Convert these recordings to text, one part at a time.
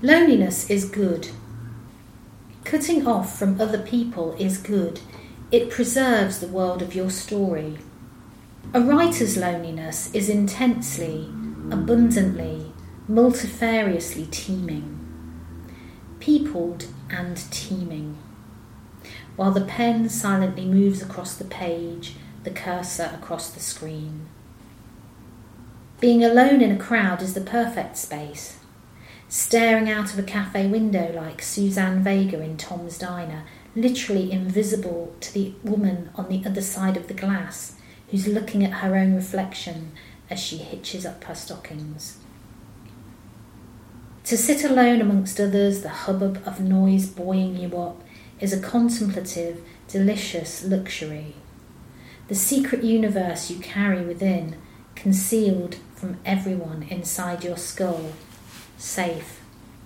Loneliness is good. Cutting off from other people is good. It preserves the world of your story. A writer's loneliness is intensely, abundantly, multifariously teeming. Peopled and teeming. While the pen silently moves across the page, the cursor across the screen. Being alone in a crowd is the perfect space. Staring out of a cafe window like Suzanne Vega in Tom's Diner, literally invisible to the woman on the other side of the glass, who's looking at her own reflection as she hitches up her stockings. To sit alone amongst others, the hubbub of noise buoying you up, is a contemplative, delicious luxury. The secret universe you carry within, concealed from everyone inside your skull, safe.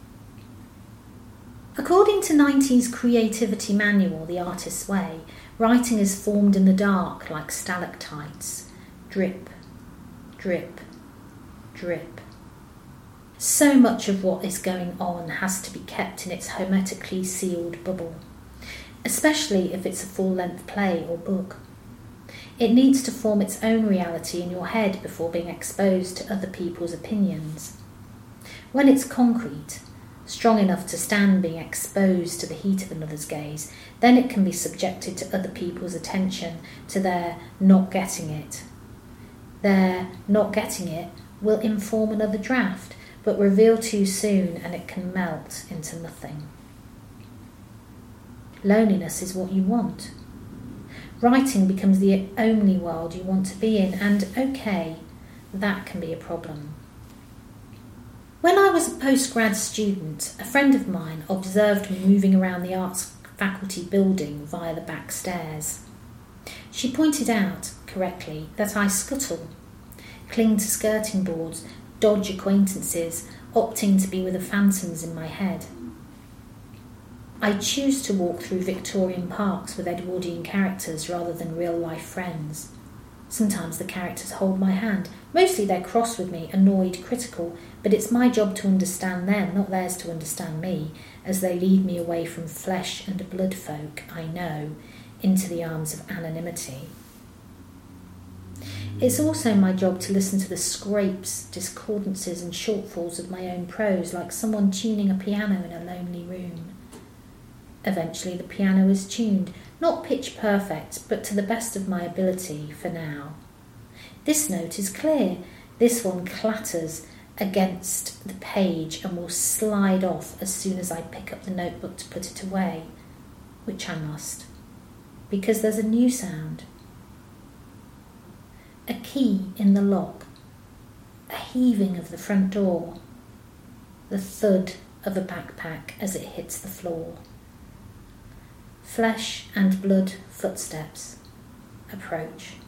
According to 90s creativity manual, The Artist's Way, writing is formed in the dark like stalactites. Drip, drip, drip. So much of what is going on has to be kept in its hermetically sealed bubble, especially if it's a full-length play or book. It needs to form its own reality in your head before being exposed to other people's opinions. When it's concrete, strong enough to stand being exposed to the heat of another's gaze, then it can be subjected to other people's attention, to their not getting it. Their not getting it will inform another draft, but reveal too soon and it can melt into nothing. Loneliness is what you want. Writing becomes the only world you want to be in, and okay, that can be a problem. When I was a postgrad student, a friend of mine observed me moving around the arts faculty building via the back stairs. She pointed out, correctly, that I scuttle, cling to skirting boards, dodge acquaintances, opting to be with the phantoms in my head. I choose to walk through Victorian parks with Edwardian characters rather than real-life friends. Sometimes the characters hold my hand. Mostly they're cross with me, annoyed, critical, but it's my job to understand them, not theirs to understand me, as they lead me away from flesh and blood folk I know into the arms of anonymity. It's also my job to listen to the scrapes, discordances and shortfalls of my own prose, like someone tuning a piano in a lonely room. Eventually the piano is tuned, not pitch perfect, but to the best of my ability for now. This note is clear. This one clatters against the page and will slide off as soon as I pick up the notebook to put it away, which I must, because there's a new sound. A key in the lock, a heaving of the front door, the thud of a backpack as it hits the floor. Flesh and blood footsteps approach.